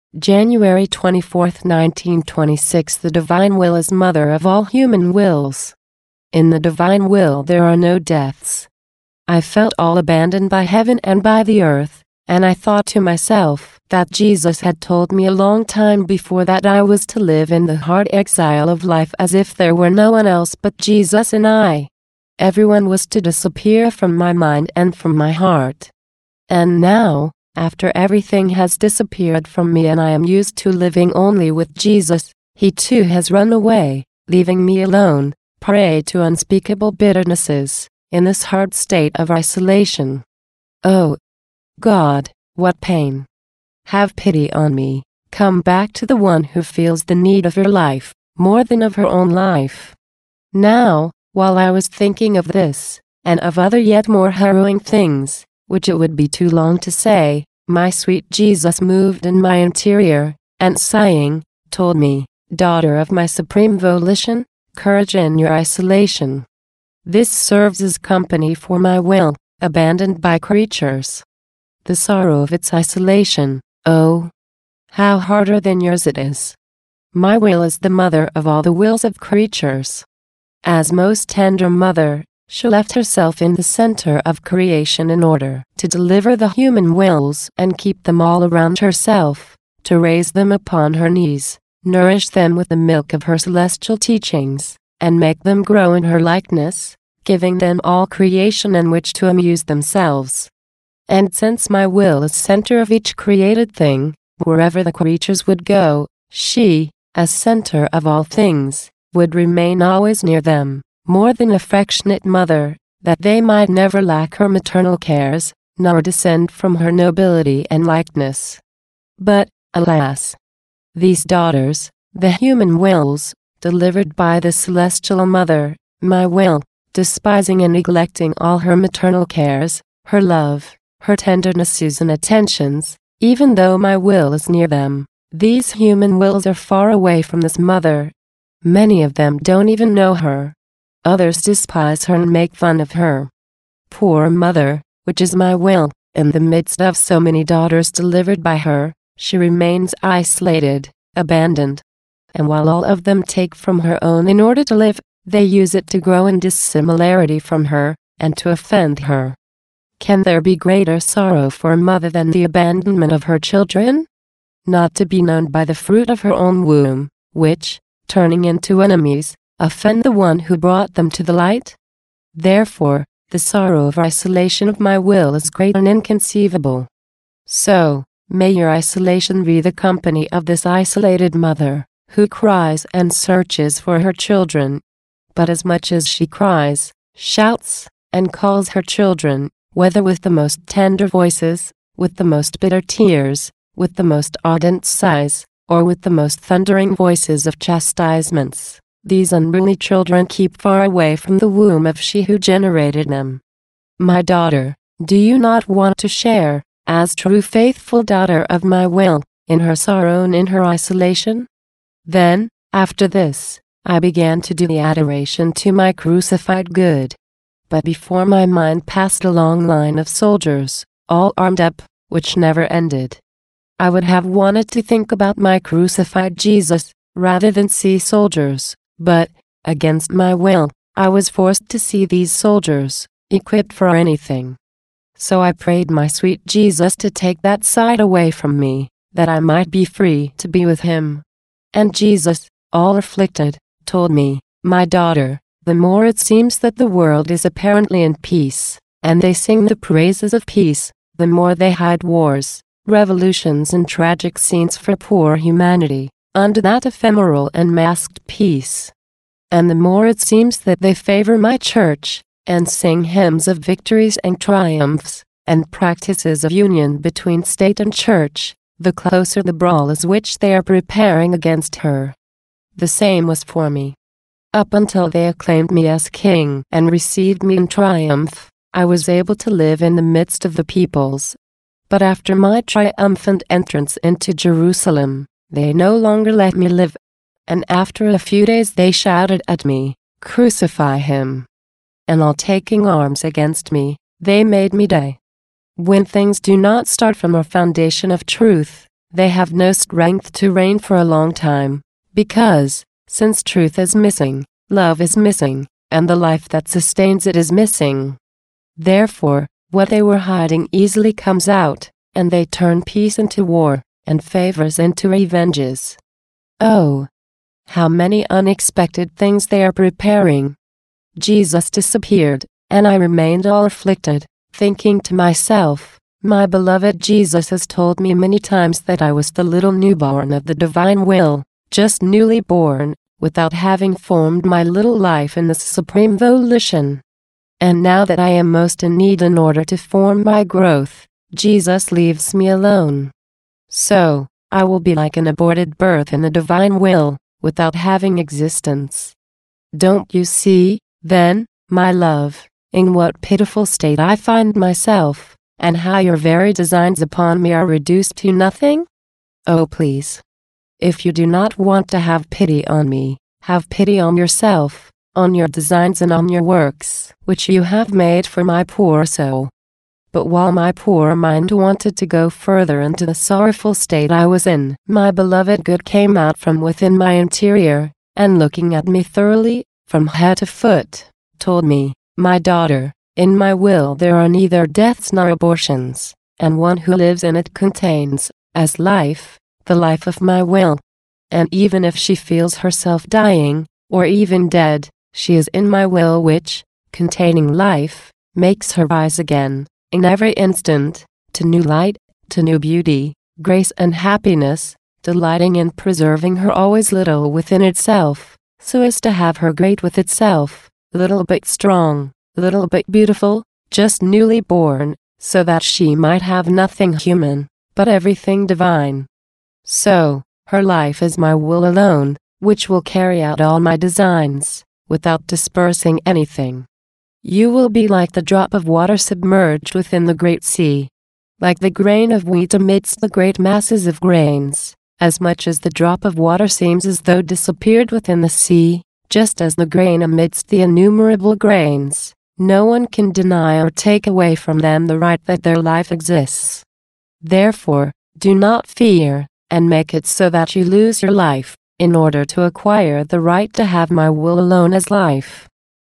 January 24, 1926. The divine will is mother of all human wills. In the divine will there are no deaths. I felt all abandoned by heaven and by the earth, and I thought to myself that Jesus had told me a long time before that I was to live in the hard exile of life as if there were no one else but Jesus and I. Everyone was to disappear from my mind and from my heart. And now, after everything has disappeared from me and I am used to living only with Jesus, he too has run away, leaving me alone, prey to unspeakable bitternesses, in this hard state of isolation. Oh, God, what pain! Have pity on me. Come back to the one who feels the need of her life, more than of her own life. Now, while I was thinking of this, and of other yet more harrowing things, which it would be too long to say, my sweet Jesus moved in my interior, and sighing, told me, "Daughter of my supreme volition, courage in your isolation. This serves as company for my will, abandoned by creatures. The sorrow of its isolation, oh, how harder than yours it is. My will is the mother of all the wills of creatures. As most tender mother, she left herself in the center of creation in order to deliver the human wills and keep them all around herself, to raise them upon her knees, nourish them with the milk of her celestial teachings, and make them grow in her likeness, giving them all creation in which to amuse themselves. And since my will is center of each created thing, wherever the creatures would go, she, as center of all things, would remain always near them, more than affectionate mother, that they might never lack her maternal cares, nor descend from her nobility and likeness. But, alas! These daughters, the human wills, delivered by the celestial mother, my will, despising and neglecting all her maternal cares, her love, her tendernesses and attentions, even though my will is near them, these human wills are far away from this mother. Many of them don't even know her. Others despise her and make fun of her. Poor mother, which is my will, in the midst of so many daughters delivered by her, she remains isolated, abandoned. And while all of them take from her own in order to live, they use it to grow in dissimilarity from her, and to offend her. Can there be greater sorrow for a mother than the abandonment of her children? Not to be known by the fruit of her own womb, which, turning into enemies, offend the one who brought them to the light? Therefore, the sorrow of isolation of my will is great and inconceivable. So, may your isolation be the company of this isolated mother, who cries and searches for her children. But as much as she cries, shouts, and calls her children, whether with the most tender voices, with the most bitter tears, with the most ardent sighs, or with the most thundering voices of chastisements, these unruly children keep far away from the womb of she who generated them. My daughter, do you not want to share, as true faithful daughter of my will, in her sorrow and in her isolation? Then, after this, I began to do the adoration to my crucified good. But before my mind passed a long line of soldiers, all armed up, which never ended. I would have wanted to think about my crucified Jesus, rather than see soldiers, but, against my will, I was forced to see these soldiers, equipped for anything. So I prayed my sweet Jesus to take that sight away from me, that I might be free to be with him. And Jesus, all afflicted, told me, "My daughter, the more it seems that the world is apparently in peace, and they sing the praises of peace, the more they hide wars, revolutions and tragic scenes for poor humanity, under that ephemeral and masked peace. And the more it seems that they favor my church, and sing hymns of victories and triumphs, and practices of union between state and church, the closer the brawl is which they are preparing against her." The same was for me. Up until they acclaimed me as king and received me in triumph, I was able to live in the midst of the peoples. But after my triumphant entrance into Jerusalem, they no longer let me live. And after a few days they shouted at me, "Crucify him!" And all taking arms against me, they made me die. When things do not start from a foundation of truth, they have no strength to reign for a long time, because, since truth is missing, love is missing, and the life that sustains it is missing. Therefore, what they were hiding easily comes out, and they turn peace into war, and favors into revenges. Oh, how many unexpected things they are preparing! Jesus disappeared, and I remained all afflicted, thinking to myself, my beloved Jesus has told me many times that I was the little newborn of the divine will, just newly born, without having formed my little life in the supreme volition. And now that I am most in need in order to form my growth, Jesus leaves me alone. So, I will be like an aborted birth in the divine will, without having existence. Don't you see, then, my love, in what pitiful state I find myself, and how your very designs upon me are reduced to nothing? Oh, please. If you do not want to have pity on me, have pity on yourself, on your designs and on your works, which you have made for my poor soul. But while my poor mind wanted to go further into the sorrowful state I was in, my beloved good came out from within my interior, and looking at me thoroughly, from head to foot, told me, my daughter, in my will there are neither deaths nor abortions, and one who lives in it contains, as life, the life of my will. And even if she feels herself dying, or even dead, she is in my will which, containing life, makes her rise again, in every instant, to new light, to new beauty, grace and happiness, delighting in preserving her always little within itself, so as to have her great with itself, little but strong, little but beautiful, just newly born, so that she might have nothing human, but everything divine. So, her life is my will alone, which will carry out all my designs, without dispersing anything. You will be like the drop of water submerged within the great sea, like the grain of wheat amidst the great masses of grains, as much as the drop of water seems as though disappeared within the sea, just as the grain amidst the innumerable grains. No one can deny or take away from them the right that their life exists. Therefore, do not fear, and make it so that you lose your life, in order to acquire the right to have my will alone as life.